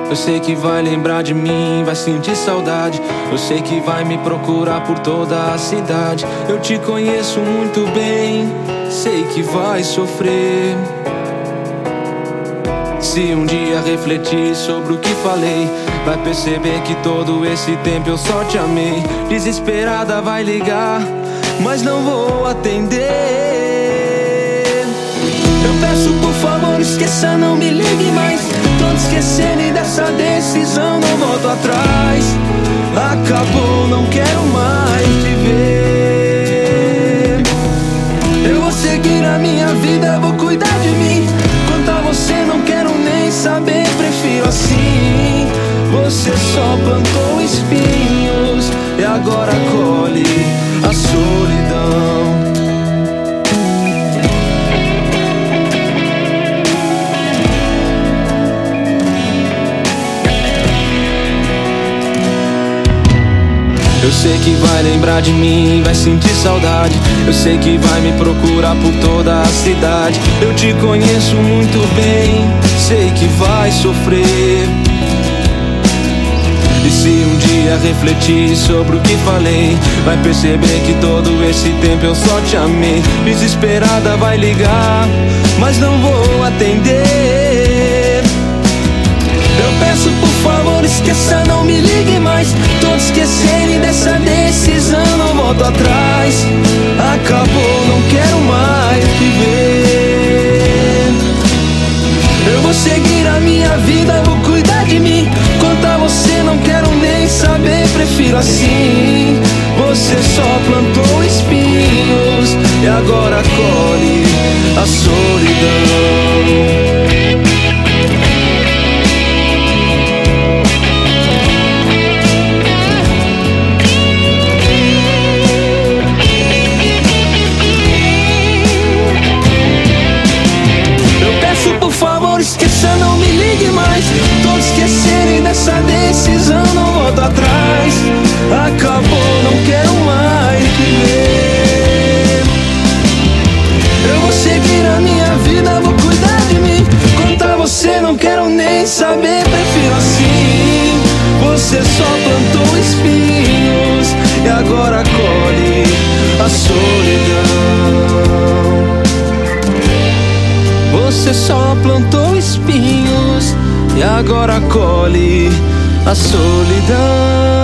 Eu sei que vai lembrar de mim, vai sentir saudade. Eu sei que vai me procurar por toda a cidade. Eu te conheço muito bem, sei que vai sofrer. Se um dia refletir sobre o que falei, vai perceber que todo esse tempo eu só te amei. Desesperada vai ligar, mas não vou atender. Eu peço por favor, esqueça, não me ligue mais. Tô esquecendo e dessa decisão não volto atrás. Acabou, não quero mais te ver. Eu vou seguir a minha vida, vou cuidar de mim. Quanto a você não quero nem saber, prefiro assim. Você só plantou espinhos e agora colhe a solidão. Eu sei que vai lembrar de mim, vai sentir saudade. Eu sei que vai me procurar por toda a cidade. Eu te conheço muito bem, sei que vai sofrer. E se um dia refletir sobre o que falei, vai perceber que todo esse tempo eu só te amei. Desesperada vai ligar, mas não vou atender. Eu peço por favor, esqueça, não me ligue mais. Tô esquecendo e dessa decisão não volto atrás. Acabou, não quero mais te ver. Eu vou seguir a minha vida, vou cuidar de mim. Quanto a você não quero nem saber, prefiro assim. Você só plantou espinhos e agora colhe a solidão. Esqueça, não me ligue mais. Tô esquecendo e dessa decisão não volto atrás. Acabou, não quero mais te ver. Eu vou seguir a minha vida, vou cuidar de mim. Quanto a você não quero nem saber, prefiro assim. Você só plantou espinhos e agora colhe a solidão. Você só plantou espinhos e agora colhe a solidão.